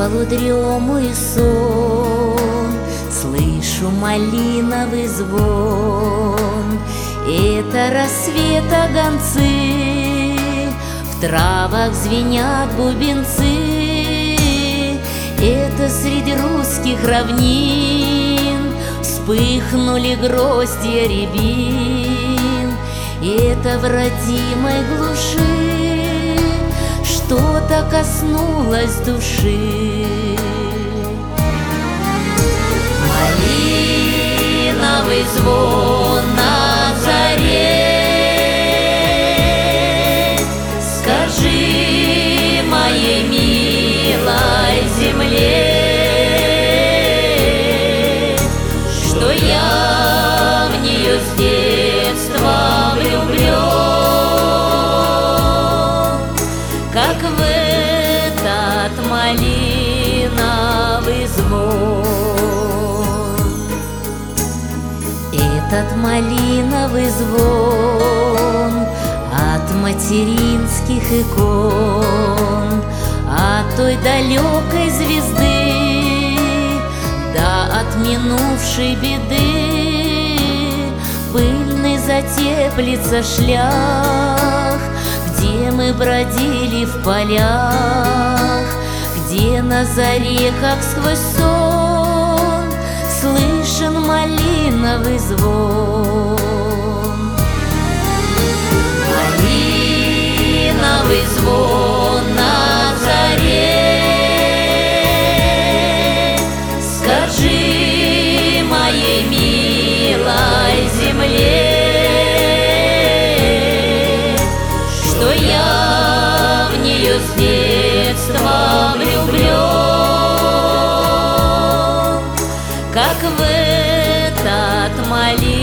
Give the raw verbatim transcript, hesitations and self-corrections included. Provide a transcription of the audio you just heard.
полудремый сон слышу малиновый звон. Это рассвета гонцы, в травах звенят бубенцы. Это среди русских равнин вспыхнули гроздья рябин. Это в родимой глуши что-то коснулось души. Малиновый звон на заре, скажи моей милой земле, что я в нее с детства влюблен, как в этот малиновый звон. Этот малиновый звон от материнских икон, от той далекой звезды, да от минувшей беды. Пыльный затеплится шлях, где мы бродили в полях, где на заре, как сквозь сон, слышен малиновый звон. Малиновый звон на заре, скажи моей милой земле, что я в нее с детства влюблен, как в этот малиновый